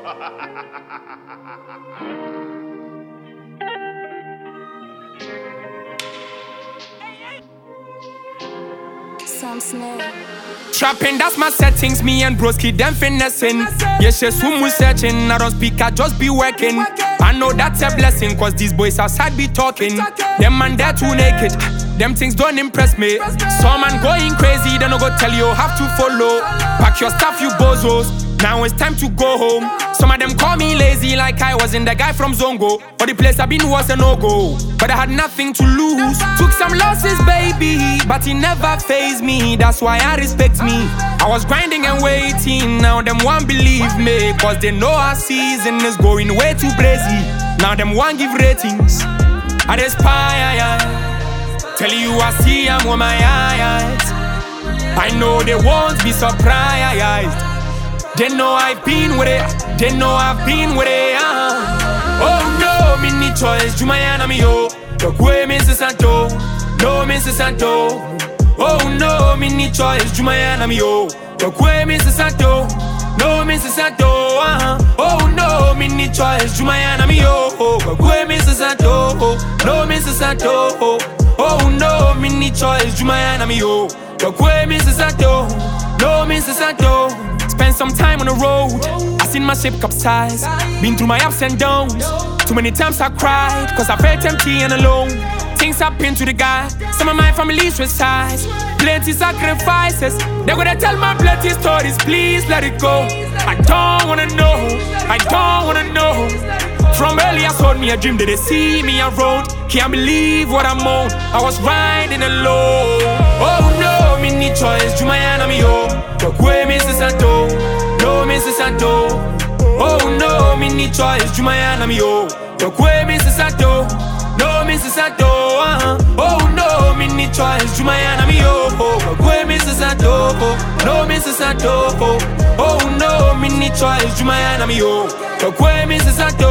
Trapping, that's my settings. Me and broski, them finessing. Yes, yes, whom we searching. I don't speak, I just be working. I know that's a blessing, cause these boys outside be talking. Them man, they're too naked. Them things don't impress me. Some man going crazy, then I go tell you, have to follow. Pack your stuff, you bozos. Now it's time to go home. Some of them call me lazy, like I wasn't the guy from Zongo. Or the place I've been was a no-go. But I had nothing to lose. Took some losses, baby, but it never fazed me. That's why I respect me. I was grinding and waiting. Now them won't believe me, cause they know our season is going way too crazy. Now them won't give ratings. I aspire. Tell you I see I'm with my eyes. I know they won't be surprised. They know I've been with it. They know I've been with it. Oh no, me need choice. Jumayana mi yo. Tokwe Mr. Santo. No Mr. Santo. Oh no, me need choice. Jumayana mi yo. Tokwe Mr. Santo. No Mr. Santo. Oh no, me need choice. Jumayana mi yo. Tokwe Mr. Santo. No Mr. Santo. Oh no, me need choice. Jumayana mi yo. Tokwe Mr. Santo. No Mr. Santo. Spent some time on the road. I seen my ship capsize. Been through my ups and downs. Too many times I cried, cause I felt empty and alone. Things happen to the guy. Some of my family's reside. Plenty sacrifices. They're gonna tell my plenty stories. Please let it go. I don't wanna know. I don't wanna know. From early I told me a dream that they see me around. Can't believe what I'm on. I was riding alone. Oh no, me need choice. Jumayana mi yo. Tokwe Mr. Santo. No Mr. Santo. Oh no, me need choice. Jumayana mi yo. Tokwe Mr. Santo. No Mr. Santo. Oh no, me need choice. Jumayana mi yo. Tokwe Mr. Santo. No Mr. Santo. Oh no, me need choice. Jumayana mi yo. Tokwe Mr. Santo.